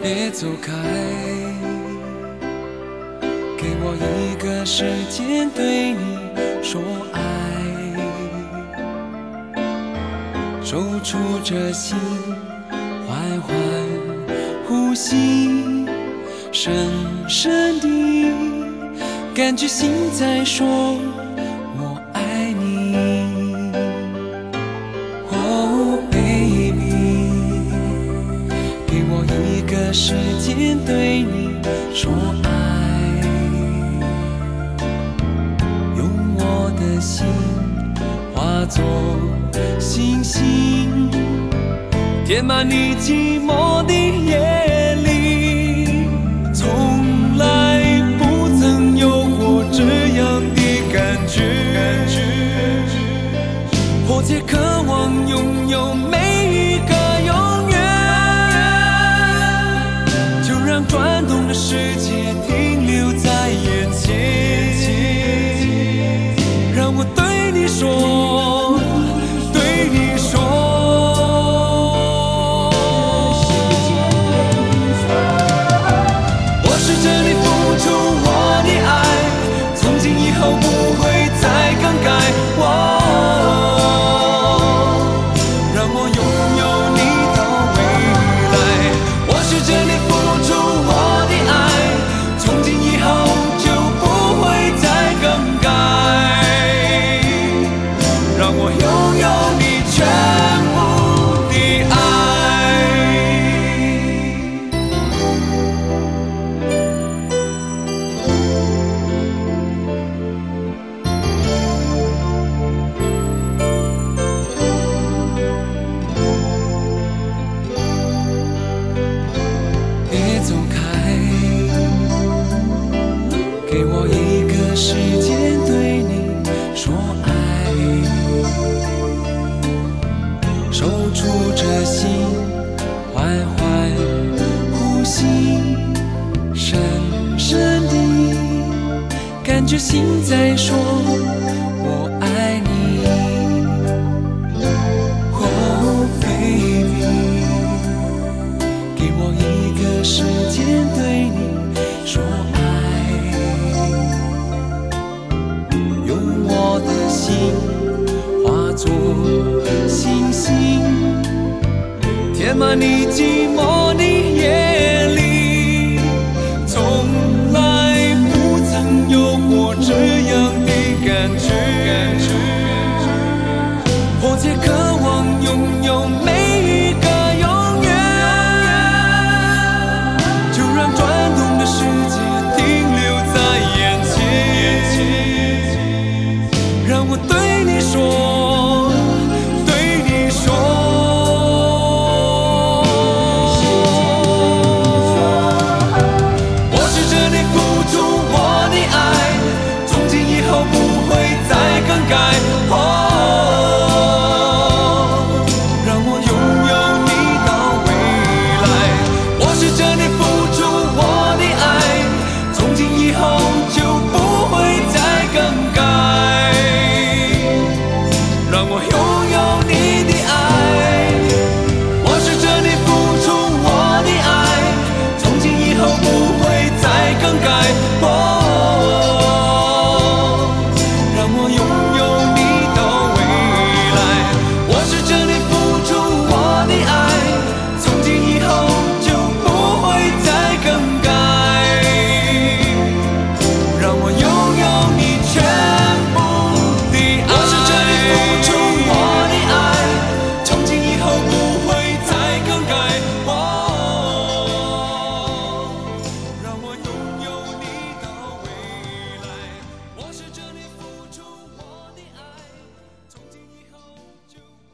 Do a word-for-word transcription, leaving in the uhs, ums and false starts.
别走开，给我一个时间对你说爱，守住这心，缓缓呼吸，深深地感觉心在说我爱你。Oh baby， 给我一个时间对你说爱，用我的心化作星星，填满你寂寞的夜里，从来不曾有过这样的感觉，迫切渴望拥有每一个永远，就让转动的世界停留在眼前，让我对你说，对你说，我试着你付出我的爱，从今以后不会再更改。哦，让我拥有你到未来。我试着你付出我的爱，从今以后就不会再更改，让我拥有你全部的爱。别走开，给我一个时间对你说爱，守住这心，缓缓呼吸，深深地感觉心在说我爱你。Oh baby， 给我一个时间对你说爱，用我的心化作星星，填满你寂寞